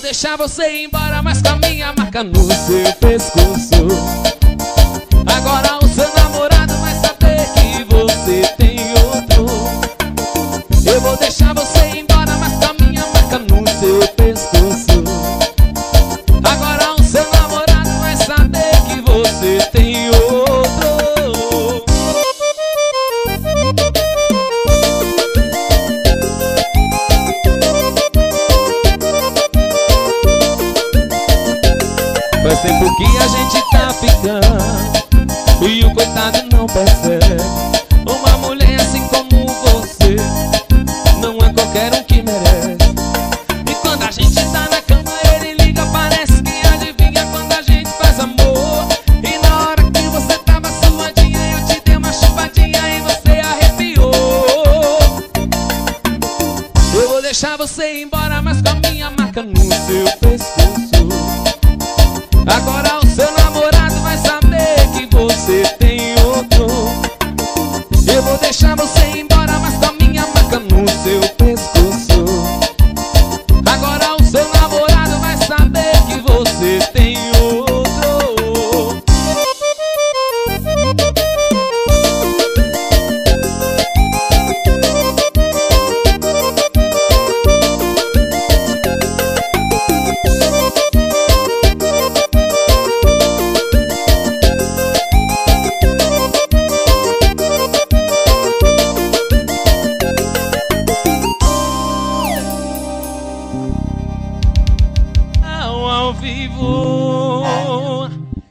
deixar você ir embora, mas com a minha marca no seu pescoço. Agora o seu namorado vai saber que você tem outro. Eu vou deixar você ir embora, mas com a minha marca no seu pescoço. Agora o seu namorado vai saber que você tem outro. Faz tempo que a gente tá ficando e o coitado não percebe. Uma mulher assim como você não é qualquer um que merece. E quando a gente tá na cama ele liga, parece que adivinha quando a gente faz amor. E na hora que você tava suadinha eu te dei uma chupadinha e você arrepiou. Eu vou deixar você ir embora, mas com a minha marca no seu pescoço. Agora